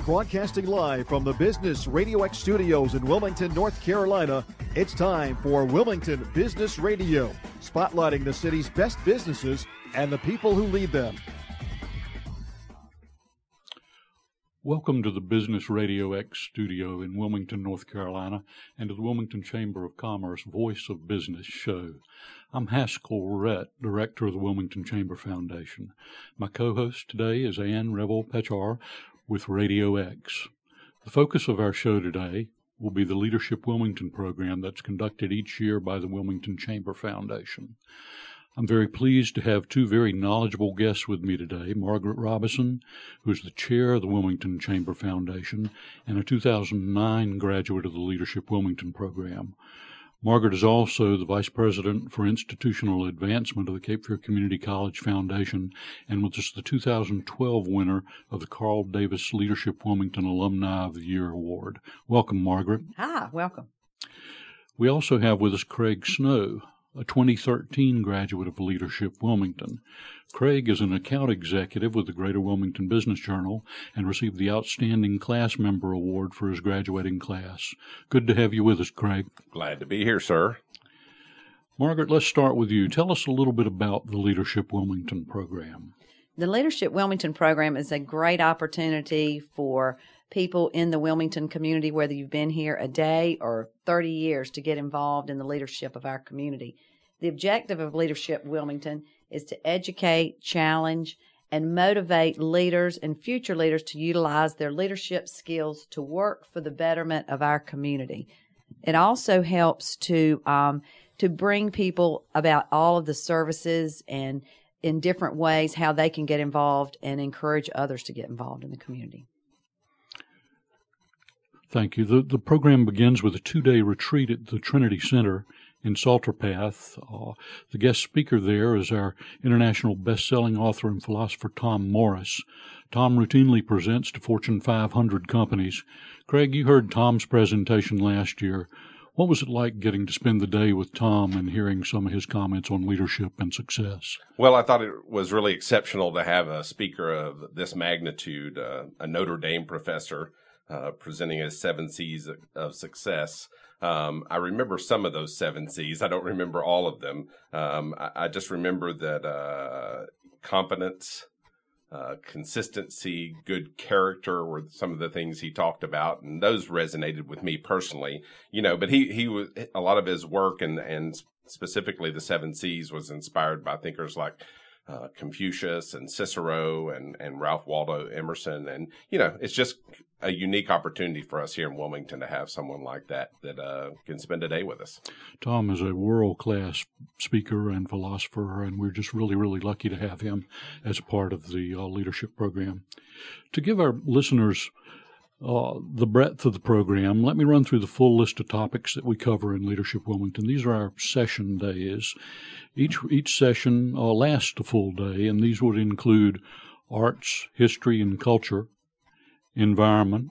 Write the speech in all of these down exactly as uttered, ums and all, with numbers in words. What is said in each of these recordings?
Broadcasting live from the Business Radio X studios in Wilmington, North Carolina, it's time for Wilmington Business Radio, spotlighting the city's best businesses and the people who lead them. Welcome to the Business Radio X studio in Wilmington, North Carolina, and to the Wilmington Chamber of Commerce Voice of Business show. I'm Haskell Rhett, Director of the Wilmington Chamber Foundation. My co-host today is Ann Revel-Pechar with Radio X. The focus of our show today will be the Leadership Wilmington program that's conducted each year by the Wilmington Chamber Foundation. I'm very pleased to have two very knowledgeable guests with me today, Margaret Robison, who's the chair of the Wilmington Chamber Foundation and a two thousand nine graduate of the Leadership Wilmington program. Margaret is also the Vice President for Institutional Advancement of the Cape Fear Community College Foundation and was just the two thousand twelve winner of the Carl Davis Leadership Wilmington Alumni of the Year Award. Welcome, Margaret. Hi, welcome. We also have with us Craig Snow, a twenty thirteen graduate of Leadership Wilmington. Craig is an account executive with the Greater Wilmington Business Journal and received the Outstanding Class Member Award for his graduating class. Good to have you with us, Craig. Glad to be here, sir. Margaret, let's start with you. Tell us a little bit about the Leadership Wilmington program. The Leadership Wilmington program is a great opportunity for people in the Wilmington community, whether you've been here a day or thirty years, to get involved in the leadership of our community. The objective of Leadership Wilmington is to educate, challenge, and motivate leaders and future leaders to utilize their leadership skills to work for the betterment of our community. It also helps to um, to bring people about all of the services and in different ways how they can get involved and encourage others to get involved in the community. Thank you. The, the program begins with a two-day retreat at the Trinity Center in Salter Path. Uh, the guest speaker there is our international best-selling author and philosopher Tom Morris. Tom routinely presents to Fortune five hundred companies. Craig, you heard Tom's presentation last year. What was it like getting to spend the day with Tom and hearing some of his comments on leadership and success? Well, I thought it was really exceptional to have a speaker of this magnitude, uh, a Notre Dame professor, Uh, presenting as seven C's of, of success. Um, I remember some of those seven C's. I don't remember all of them. Um, I, I just remember that uh, competence, uh, consistency, good character were some of the things he talked about, and those resonated with me personally. You know, but he he was a lot of his work and and specifically the seven C's was inspired by thinkers like Uh, Confucius and Cicero and, and Ralph Waldo Emerson. And, you know, it's just a unique opportunity for us here in Wilmington to have someone like that that uh, can spend a day with us. Tom is a world-class speaker and philosopher, and we're just really, really lucky to have him as a part of the uh, leadership program. To give our listeners Uh, the breadth of the program, let me run through the full list of topics that we cover in Leadership Wilmington. These are our session days. Each each session uh, lasts a full day, and these would include arts, history and culture, environment,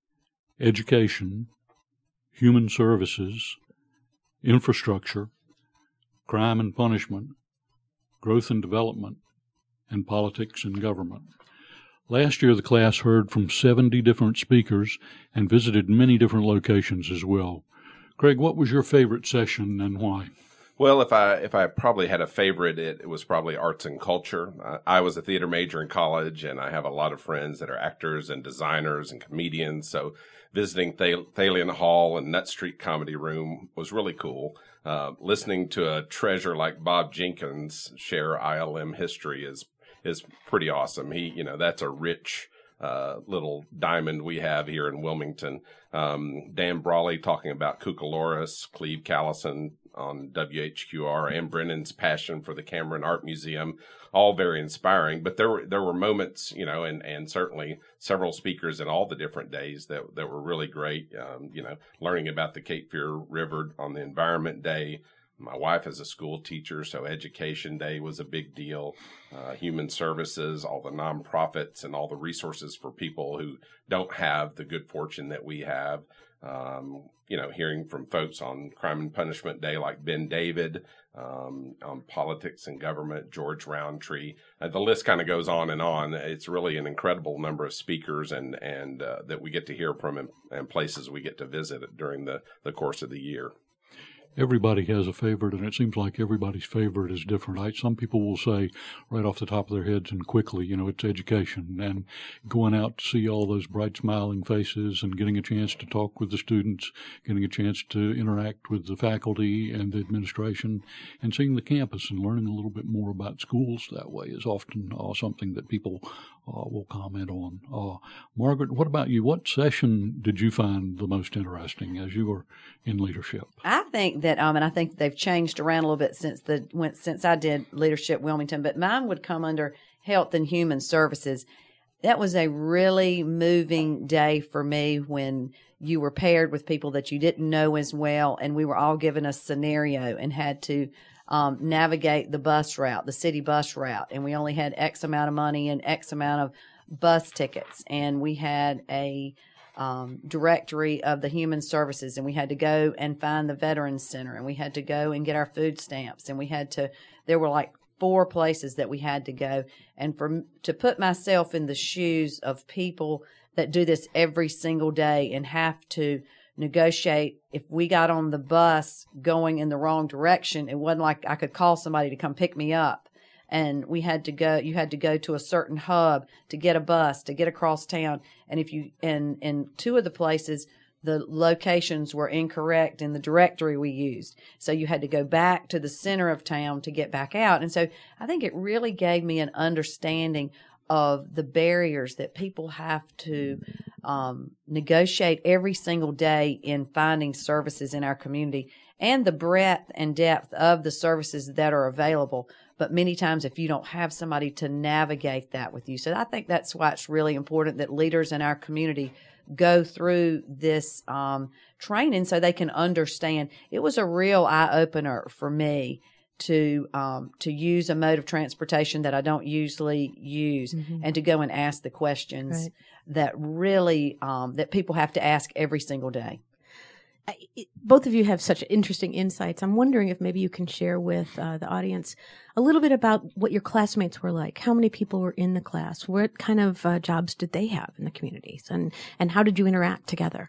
education, human services, infrastructure, crime and punishment, growth and development, and politics and government. Last year, the class heard from seventy different speakers and visited many different locations as well. Craig, what was your favorite session and why? Well, if I if I probably had a favorite, it, it was probably arts and culture. Uh, I was a theater major in college, and I have a lot of friends that are actors and designers and comedians. So visiting Thal- Thalian Hall and Nut Street Comedy Room was really cool. Uh, listening to a treasure like Bob Jenkins share I L M history is is pretty awesome. He, you know, that's a rich uh, little diamond we have here in Wilmington. Um, Dan Brawley talking about Cucaloris, Cleve Callison on W H Q R, and Brennan's passion for the Cameron Art Museum, all very inspiring. But there were there were moments, you know, and, and certainly several speakers in all the different days that that were really great. Um, you know, learning about the Cape Fear River on the Environment Day, My wife is a school teacher, so Education Day was a big deal. Uh, human services, all the nonprofits, and all the resources for people who don't have the good fortune that we have. Um, you know, hearing from folks on Crime and Punishment Day like Ben David, um, on politics and government, George Roundtree. Uh, the list kind of goes on and on. It's really an incredible number of speakers and and uh, that we get to hear from and, and places we get to visit during the, the course of the year. Everybody has a favorite, and it seems like everybody's favorite is different. I, some people will say right off the top of their heads and quickly, you know, it's education and going out to see all those bright smiling faces and getting a chance to talk with the students, getting a chance to interact with the faculty and the administration, and seeing the campus and learning a little bit more about schools that way is often uh, something that people uh, will comment on. Uh, Margaret, what about you? What session did you find the most interesting as you were in leadership? I think that, um, and I think they've changed around a little bit since the when, since I did Leadership Wilmington, but mine would come under Health and Human Services. That was a really moving day for me when you were paired with people that you didn't know as well, and we were all given a scenario and had to um, navigate the bus route, the city bus route, and we only had X amount of money and X amount of bus tickets, and we had a Um, directory of the human services, and we had to go and find the Veterans Center, and we had to go and get our food stamps, and we had to, there were like four places that we had to go. And for to put myself in the shoes of people that do this every single day and have to negotiate, if we got on the bus going in the wrong direction, it wasn't like I could call somebody to come pick me up. And we had to go, you had to go to a certain hub to get a bus, to get across town. And if you, and in two of the places, the locations were incorrect in the directory we used. So you had to go back to the center of town to get back out. And so I think it really gave me an understanding of the barriers that people have to um, negotiate every single day in finding services in our community, and the breadth and depth of the services that are available. But many times if you don't have somebody to navigate that with you. So I think that's why it's really important that leaders in our community go through this um, training so they can understand. It was a real eye-opener for me to um, to use a mode of transportation that I don't usually use, mm-hmm. and to go and ask the questions right. that really um, that people have to ask every single day. I, it, both of you have such interesting insights. I'm wondering if maybe you can share with uh, the audience a little bit about what your classmates were like. How many people were in the class? What kind of uh, jobs did they have in the communities? And, and how did you interact together?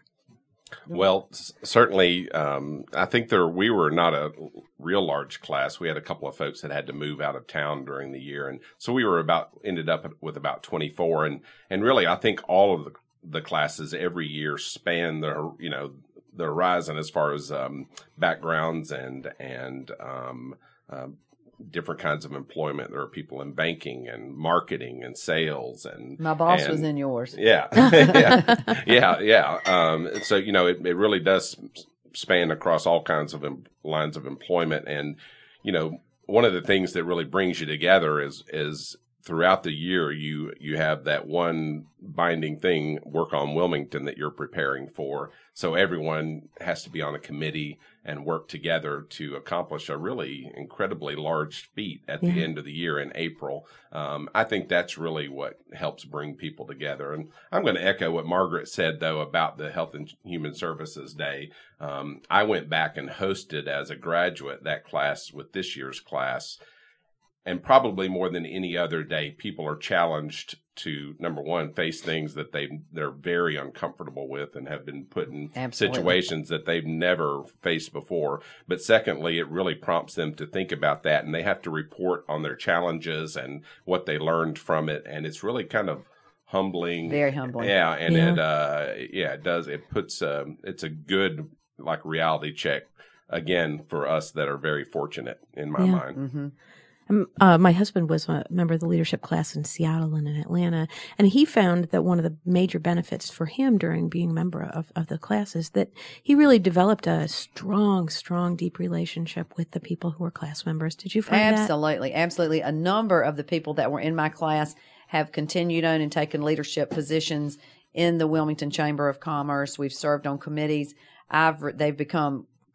Well, s- certainly, um, I think there we were not a real large class. We had a couple of folks that had to move out of town during the year. And so we were about, ended up with about twenty-four. And, and really, I think all of the, the classes every year span the, you know, the horizon as far as um, backgrounds and and um, uh, different kinds of employment. There are people in banking and marketing and sales, and my boss and, was in yours. Yeah, yeah, yeah, yeah. Um, so you know, it, it really does span across all kinds of em- lines of employment, and you know, one of the things that really brings you together is is. Throughout the year, you you have that one binding thing, work on Wilmington, that you're preparing for. So everyone has to be on a committee and work together to accomplish a really incredibly large feat at yeah. the end of the year in April. Um, I think that's really what helps bring people together. And I'm going to echo what Margaret said, though, about the Health and Human Services Day. Um, I went back and hosted as a graduate that class with this year's class. And probably more than any other day, people are challenged to, number one, face things that they, they're very uncomfortable with and have been put in Absolutely. situations that they've never faced before. But secondly, it really prompts them to think about that, and they have to report on their challenges and what they learned from it. And it's really kind of humbling. Very humbling. Yeah, and yeah. it, uh, yeah, it does. It puts, um, it's a good, like, reality check, again, for us that are very fortunate, in my yeah. mind. Mm-hmm. Um, uh, my husband was a member of the leadership class in Seattle and in Atlanta, and he found that one of the major benefits for him during being a member of, of the class is that he really developed a strong, strong, deep relationship with the people who were class members. Did you find absolutely, that? Absolutely. A number of the people that were in my class have continued on and taken leadership positions in the Wilmington Chamber of Commerce. We've served on committees. I've they've become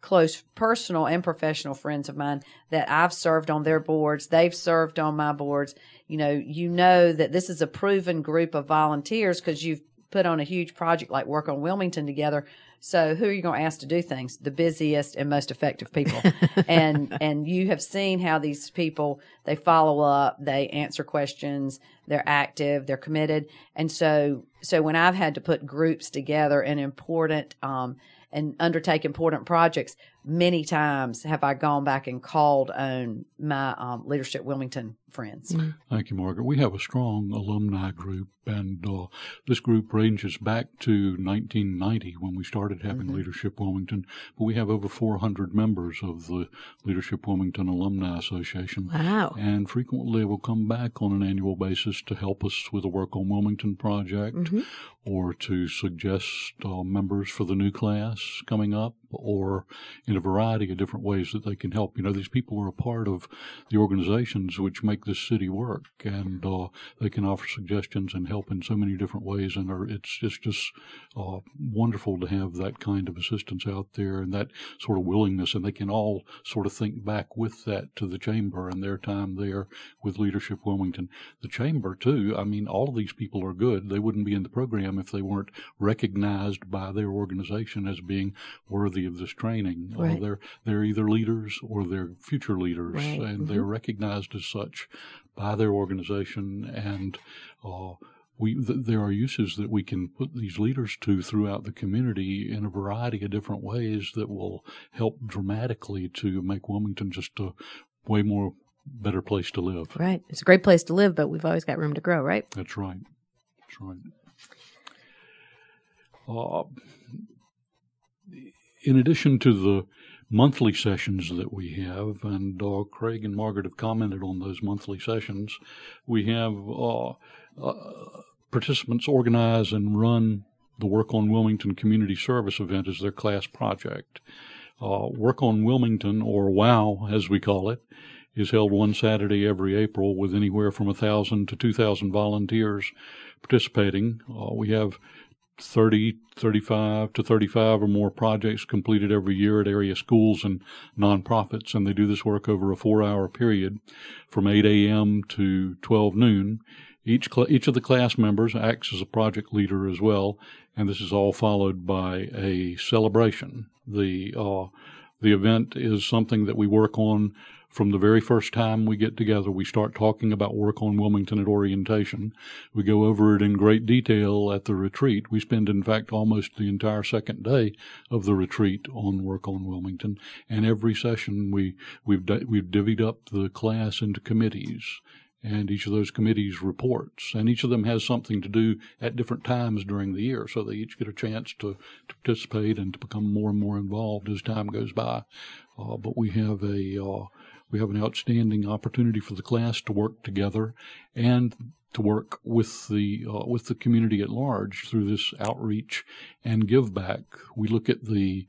close personal and professional friends of mine that I've served on their boards. They've served on my boards. You know, you know that this is a proven group of volunteers because you've put on a huge project like Work on Wilmington together. So who are you going to ask to do things? The busiest and most effective people. and and you have seen how these people, they follow up, they answer questions, they're active, they're committed. And so so when I've had to put groups together in important um and undertake important projects, many times have I gone back and called on my um, Leadership Wilmington friends. Mm-hmm. Thank you, Margaret. We have a strong alumni group, and uh, this group ranges back to nineteen ninety when we started having mm-hmm. Leadership Wilmington. But we have over four hundred members of the Leadership Wilmington Alumni Association. Wow. And frequently will come back on an annual basis to help us with the Work on Wilmington project mm-hmm. or to suggest uh, members for the new class coming up, or in a variety of different ways that they can help. You know, these people are a part of the organizations which make this city work, and uh, they can offer suggestions and help in so many different ways, and are, it's, it's just uh, wonderful to have that kind of assistance out there and that sort of willingness, and they can all sort of think back with that to the Chamber and their time there with Leadership Wilmington. The Chamber, too, I mean, all of these people are good. They wouldn't be in the program if they weren't recognized by their organization as being worthy of this training. Right. Uh, they're they're either leaders or they're future leaders, right. and mm-hmm. they're recognized as such by their organization. And uh, we th- there are uses that we can put these leaders to throughout the community in a variety of different ways that will help dramatically to make Wilmington just a way more better place to live. Right. It's a great place to live, but we've always got room to grow, right? That's right. That's right. Uh, in addition to the monthly sessions that we have, and uh, Craig and Margaret have commented on those monthly sessions, we have uh, uh, participants organize and run the Work on Wilmington Community Service event as their class project. Uh, Work on Wilmington, or WOW as we call it, is held one Saturday every April with anywhere from one thousand to two thousand volunteers participating. Uh, we have thirty, thirty-five to thirty-five or more projects completed every year at area schools and nonprofits, and they do this work over a four-hour period from eight a.m. to twelve noon. Each cl- each of the class members acts as a project leader as well, and this is all followed by a celebration. The uh, the event is something that we work on from the very first time we get together. We start talking about Work on Wilmington at orientation. We go over it in great detail at the retreat. We spend, in fact, almost the entire second day of the retreat on Work on Wilmington. And every session we, we've, we've divvied up the class into committees. And each of those committees reports, and each of them has something to do at different times during the year, so they each get a chance to, to participate and to become more and more involved as time goes by. Uh, but we have a uh, we have an outstanding opportunity for the class to work together and to work with the uh, with the community at large through this outreach and give back. We look at the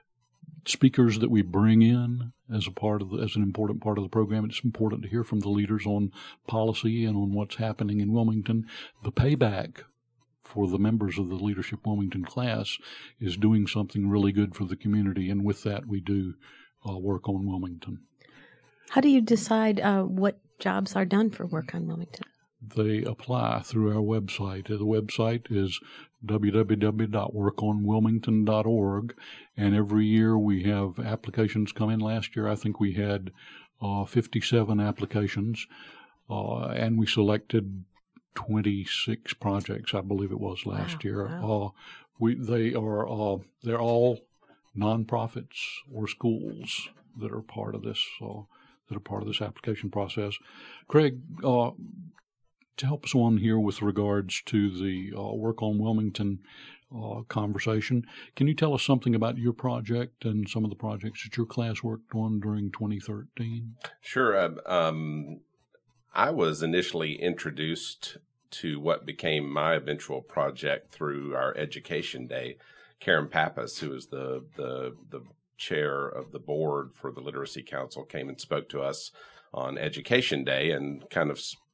speakers that we bring in as a part of the, as an important part of the program. It's important to hear from the leaders on policy and on what's happening in Wilmington. The payback for the members of the Leadership Wilmington class is doing something really good for the community, and with that we do uh, Work on Wilmington. How do you decide uh, what jobs are done for Work on Wilmington? They apply through our website. The website is w w w dot work on wilmington dot org, and every year we have applications come in. Last year I think we had uh, fifty-seven applications, uh, and we selected twenty-six projects, I believe it was last wow, year. Wow. Uh, we they are uh, they're all nonprofits or schools that are part of this uh, that are part of this application process. Craig, uh, to help us on here with regards to the uh, Work on Wilmington uh, conversation, can you tell us something about your project and some of the projects that your class worked on during twenty thirteen? Sure. Uh, um, I was initially introduced to what became my eventual project through our education day. Karen Pappas, who is the, the, the chair of the board for the Literacy Council, came and spoke to us on Education Day and kind of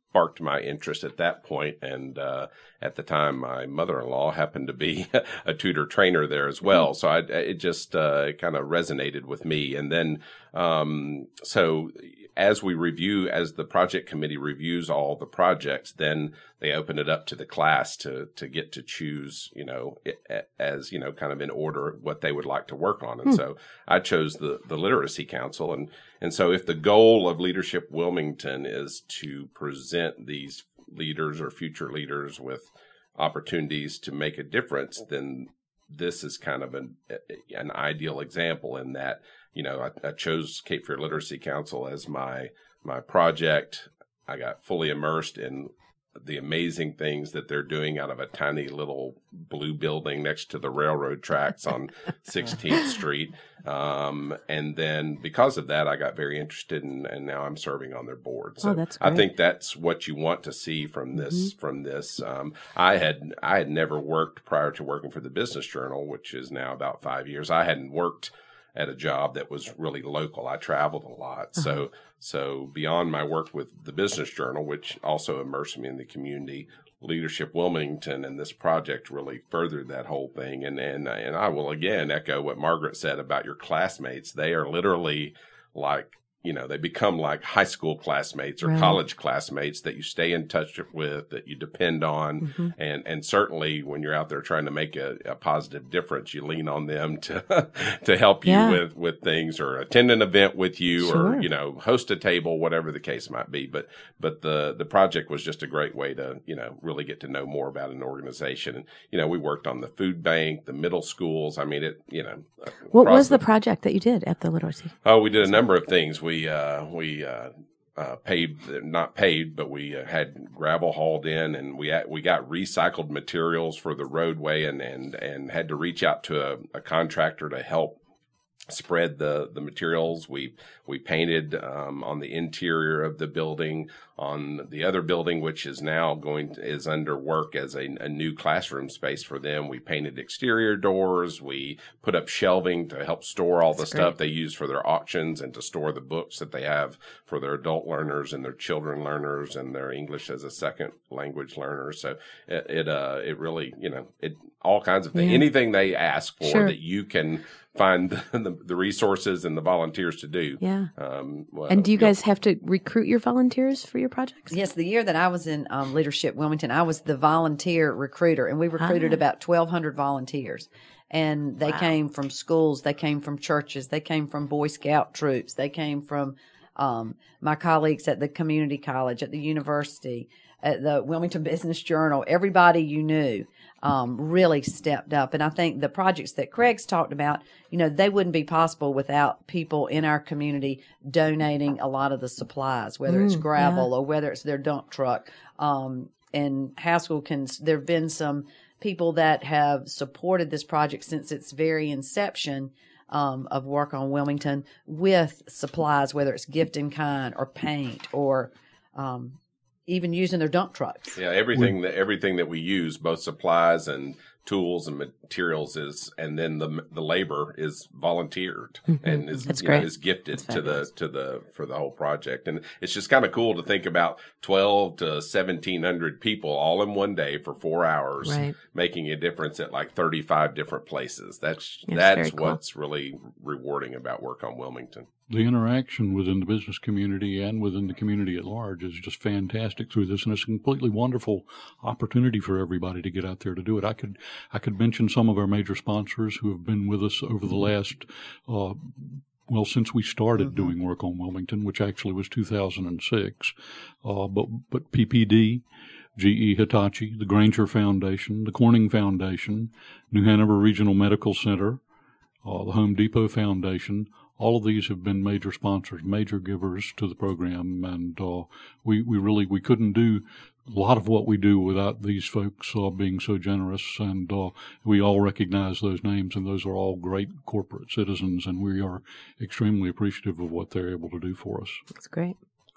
sparked my interest at that point. And uh, at the time, my mother-in-law happened to be a tutor trainer there as well. So I, it just uh, kind of resonated with me. And then, um, so as we review, as the project committee reviews all the projects, then they open it up to the class to to get to choose, you know, as, you know, kind of in order what they would like to work on. And hmm. so I chose the, the Literacy Council. And, and so if the goal of Leadership Wilmington is to present these leaders or future leaders with opportunities to make a difference, then this is kind of an, an ideal example in that, you know, I, I chose Cape Fear Literacy Council as my my project. I got fully immersed in the amazing things that they're doing out of a tiny little blue building next to the railroad tracks on sixteenth Street. Um, and then because of that, I got very interested in, and now I'm serving on their board. So oh, that's great. I think that's what you want to see from this, mm-hmm. from this. Um, I had, I had never worked prior to working for the Business Journal, which is now about five years. I hadn't worked at a job that was really local. I traveled a lot. Uh-huh. So, so beyond my work with the Business Journal, which also immersed me in the community, Leadership Wilmington and this project really furthered that whole thing. And, and, and I will again echo what Margaret said about your classmates. They are literally like, you know, they become like high school classmates or right. college classmates that you stay in touch with, that you depend on. Mm-hmm. And, and certainly when you're out there trying to make a, a positive difference, you lean on them to, to help you yeah. with, with things or attend an event with you sure. or, you know, host a table, whatever the case might be. But, but the, the project was just a great way to, you know, really get to know more about an organization. And, you know, we worked on the food bank, the middle schools. I mean, it, you know. What was the, the project that you did at the Literacy? Oh, we did a number of things. We, uh, we, uh, uh, paid, not paid, but we uh, had gravel hauled in, and we, had, we got recycled materials for the roadway, and, and, and had to reach out to a, a contractor to help spread the, the materials. We, we painted, um, on the interior of the building. On the other building, which is now going to, is under work as a, a new classroom space for them. We painted exterior doors. We put up shelving to help store all That's the great. stuff they use for their auctions and to store the books that they have for their adult learners and their children learners and their English as a second language learners. So it, it, uh, it really, you know, it, all kinds of things, yeah. anything they ask for sure. that you can find the, the resources and the volunteers to do. Yeah. Um, well, and do you guys know, have to recruit your volunteers for your projects? Yes. The year that I was in um, Leadership Wilmington, I was the volunteer recruiter, and we recruited ah. about twelve hundred volunteers. And they wow. came from schools. They came from churches. They came from Boy Scout troops. They came from um, my colleagues at the community college, at the university, at the Wilmington Business Journal. Everybody you knew um, really stepped up. And I think the projects that Craig's talked about, you know, they wouldn't be possible without people in our community donating a lot of the supplies, whether mm, it's gravel yeah. or whether it's their dump truck. Um, and Haskell can, there have been some people that have supported this project since its very inception um, of work on Wilmington with supplies, whether it's gift in kind or paint or um, even using their dump trucks. Yeah, everything that everything that we use, both supplies and tools and materials, is, and then the the labor is volunteered mm-hmm. and is That's you great. know, is gifted to the to the for the whole project. And it's just kind of cool to think about twelve to seventeen hundred people all in one day for four hours, right. making a difference at like thirty five different places. That's yes, that's cool. what's really rewarding about work on Wilmington. The interaction within the business community and within the community at large is just fantastic through this, and it's a completely wonderful opportunity for everybody to get out there to do it. I could I could mention some of our major sponsors who have been with us over the last, uh, well, since we started mm-hmm. doing work on Wilmington, which actually was two thousand six, uh, but but P P D, G E Hitachi, the Granger Foundation, the Corning Foundation, New Hanover Regional Medical Center, uh, the Home Depot Foundation. All of these have been major sponsors, major givers to the program, and uh, we, we really we couldn't do a lot of what we do without these folks uh, being so generous, and uh, we all recognize those names, and those are all great corporate citizens, and we are extremely appreciative of what they're able to do for us. That's great.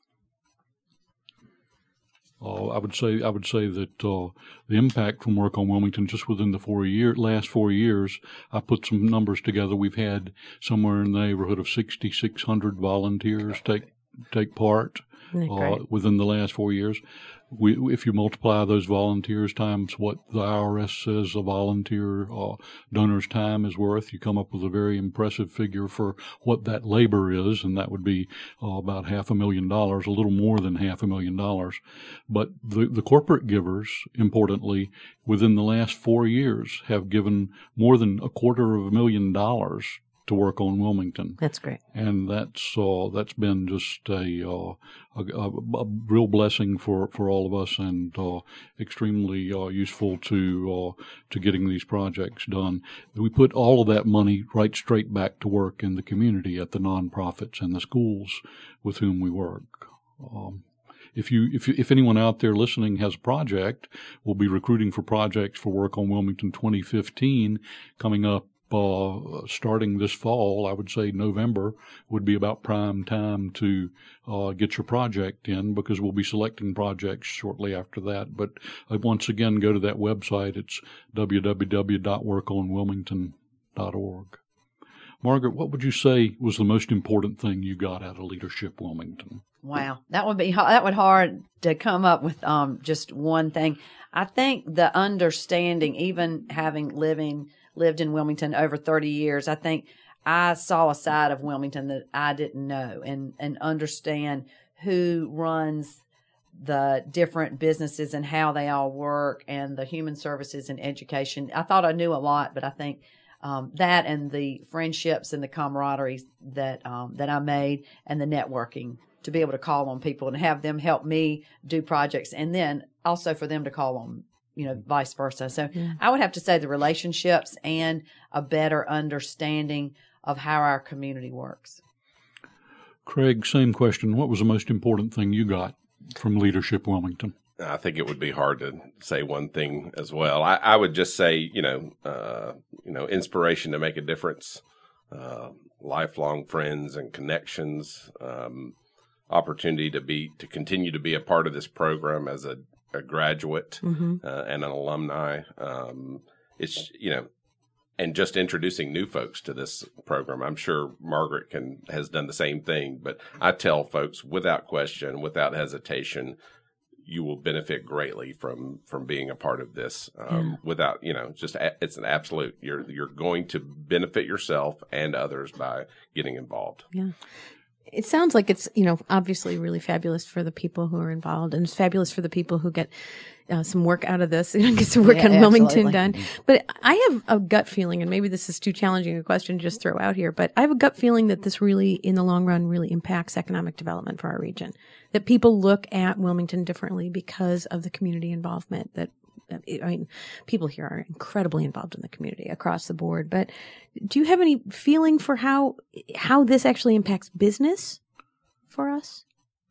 Uh, I would say I would say that uh, the impact from work on Wilmington just within the four year last four years, I put some numbers together. We've had somewhere in the neighborhood of sixty-six hundred volunteers take take part uh, within the last four years. We, if you multiply those volunteers times what the I R S says a volunteer uh, donor's time is worth, you come up with a very impressive figure for what that labor is, and that would be uh, about half a million dollars, a little more than half a million dollars. But the, the corporate givers, importantly, within the last four years have given more than a quarter of a million dollars to work on Wilmington. That's great. And that's uh, that's been just a, uh, a, a, a real blessing for, for all of us, and uh, extremely uh, useful to uh, to getting these projects done. We put all of that money right straight back to work in the community at the nonprofits and the schools with whom we work. Um, If you, if if anyone out there listening has a project, we'll be recruiting for projects for work on Wilmington twenty fifteen coming up. Uh, starting this fall, I would say November would be about prime time to uh, get your project in, because we'll be selecting projects shortly after that. But uh, once again, go to that website. It's w w w dot work on wilmington dot org. Margaret, what would you say was the most important thing you got out of Leadership Wilmington? Wow, that would be that would hard to come up with um, just one thing. I think the understanding, even having living lived in Wilmington over thirty years, I think I saw a side of Wilmington that I didn't know, and and understand who runs the different businesses and how they all work, and the human services and education. I thought I knew a lot, but I think um, that and the friendships and the camaraderie that um, that I made, and the networking, to be able to call on people and have them help me do projects, and then also for them to call on, you know, vice versa. So yeah. I would have to say the relationships and a better understanding of how our community works. Craig, same question. What was the most important thing you got from Leadership Wilmington? I think it would be hard to say one thing as well. I, I would just say, you know, uh, you know, inspiration to make a difference, uh, lifelong friends and connections, um, opportunity to be to continue to be a part of this program as a, a graduate mm-hmm. uh, and an alumni. Um, it's, you know, and just introducing new folks to this program. I'm sure Margaret can has done the same thing, but I tell folks without question, without hesitation, you will benefit greatly from from being a part of this. Um, yeah. Without, you know, just a, it's an absolute. You're you're going to benefit yourself and others by getting involved. Yeah. It sounds like it's, you know, obviously really fabulous for the people who are involved, and it's fabulous for the people who get uh, some work out of this, and get some work yeah, on Wilmington done. But I have a gut feeling, and maybe this is too challenging a question to just throw out here, but I have a gut feeling that this really, in the long run, really impacts economic development for our region. That people look at Wilmington differently because of the community involvement. That I mean, people here are incredibly involved in the community across the board. But do you have any feeling for how how this actually impacts business for us?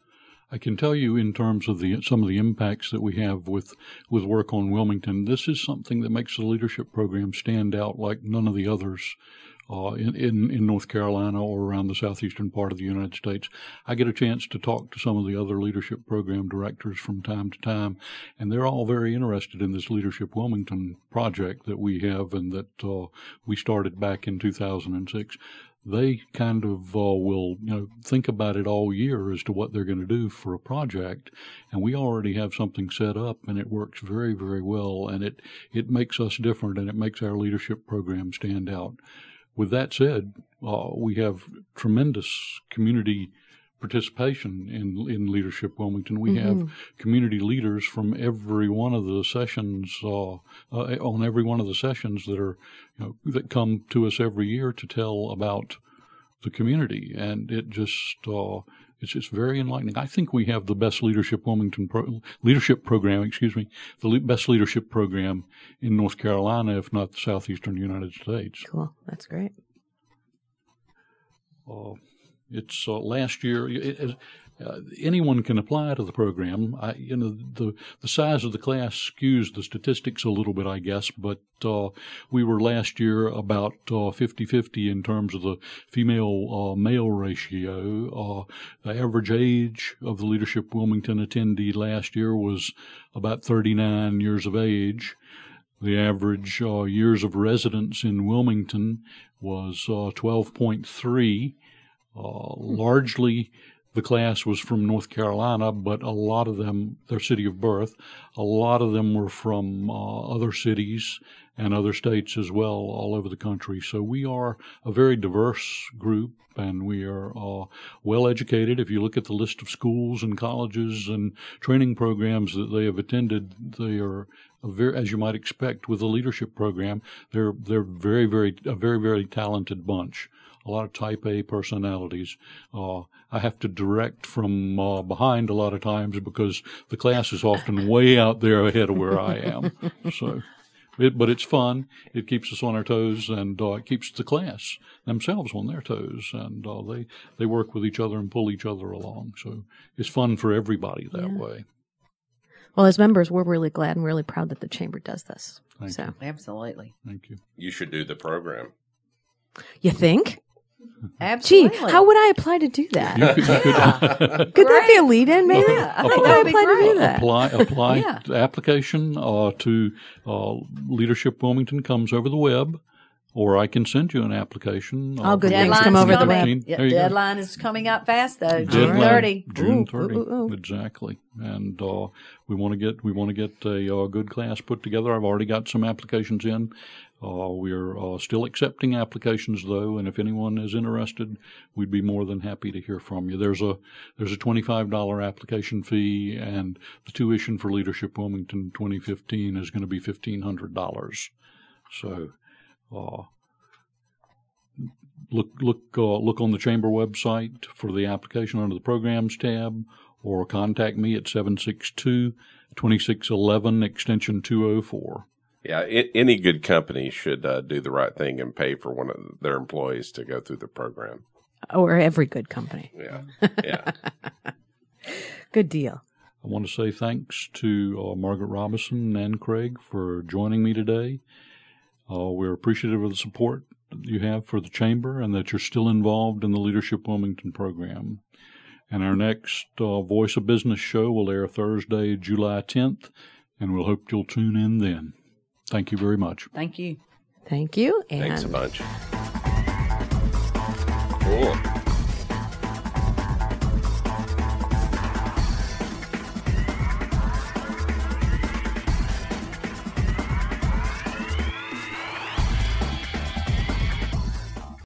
I can tell you in terms of the some of the impacts that we have with, with work on Wilmington, this is something that makes the leadership program stand out like none of the others uh, in, in, in North Carolina or around the southeastern part of the United States. I get a chance to talk to some of the other leadership program directors from time to time, and they're all very interested in this Leadership Wilmington project that we have and that uh, we started back in two thousand six. They kind of uh, will, you know, think about it all year as to what they're going to do for a project, and we already have something set up, and it works very, very well, and it, it makes us different, and it makes our leadership program stand out. With that said, uh, we have tremendous community participation in in Leadership Wilmington. We mm-hmm. have community leaders from every one of the sessions, uh, uh, on every one of the sessions that are, you know, that come to us every year to tell about the community, and it just uh, it's just very enlightening. I think we have the best Leadership Wilmington pro- leadership program. Excuse me, the le- best leadership program in North Carolina, if not the southeastern United States. Cool, that's great. Uh, It's uh, last year. It, uh, anyone can apply to the program. I, you know, the the size of the class skews the statistics a little bit, I guess. But uh, we were last year about uh, fifty-fifty in terms of the female-male uh, ratio. Uh, the average age of the Leadership Wilmington attendee last year was about thirty-nine years of age. The average uh, years of residence in Wilmington was uh, twelve point three. Uh, largely, the class was from North Carolina, but a lot of them, their city of birth, a lot of them were from uh, other cities and other states as well, all over the country. So we are a very diverse group, and we are uh, well educated. If you look at the list of schools and colleges and training programs that they have attended, they are a very, as you might expect with a leadership program, they're they're very, very a very, very talented bunch. A lot of type A personalities. Uh, I have to direct from uh, behind a lot of times because the class is often way out there ahead of where I am. So, it, but it's fun. It keeps us on our toes, and uh, it keeps the class themselves on their toes, and uh, they they work with each other and pull each other along. So it's fun for everybody that Yeah. way. Well, as members, we're really glad and really proud that the Chamber does this. Thank so, you. Absolutely. Thank you. You should do the program. you think? Absolutely. Gee, how would I apply to do that? You could, you could, Could that be a lead-in, maybe? Yeah, I How think would that I would be apply to do great. that? apply apply Yeah. application uh, to uh, Leadership Wilmington comes over the web, or I can send you an application. Uh, All good for things June come over the coming. web. fifteenth. Yeah, There you go. deadline is coming up fast though. June Deadline, thirty. June Ooh, thirty, ooh, ooh, ooh. exactly. And uh, we want to get we want to get a uh, good class put together. I've already got some applications in. Uh, we're uh, still accepting applications though, and if anyone is interested, we'd be more than happy to hear from you. There's a there's a twenty-five dollars application fee, and the tuition for Leadership Wilmington twenty fifteen is going to be fifteen hundred dollars. So. Uh, Look look uh, look on the Chamber website for the application under the Programs tab, or contact me at seven six two, two six one one, extension two oh four. Yeah, I any good company should uh, do the right thing and pay for one of their employees to go through the program. Or every good company. Yeah, yeah. Good deal. I want to say thanks to uh, Margaret Robinson and Craig for joining me today. Uh, we're appreciative of the support that you have for the Chamber and that you're still involved in the Leadership Wilmington program. And our next uh, Voice of Business show will air Thursday, July tenth, and we'll hope you'll tune in then. Thank you very much. Thank you. Thank you. And Thanks a bunch. Cool.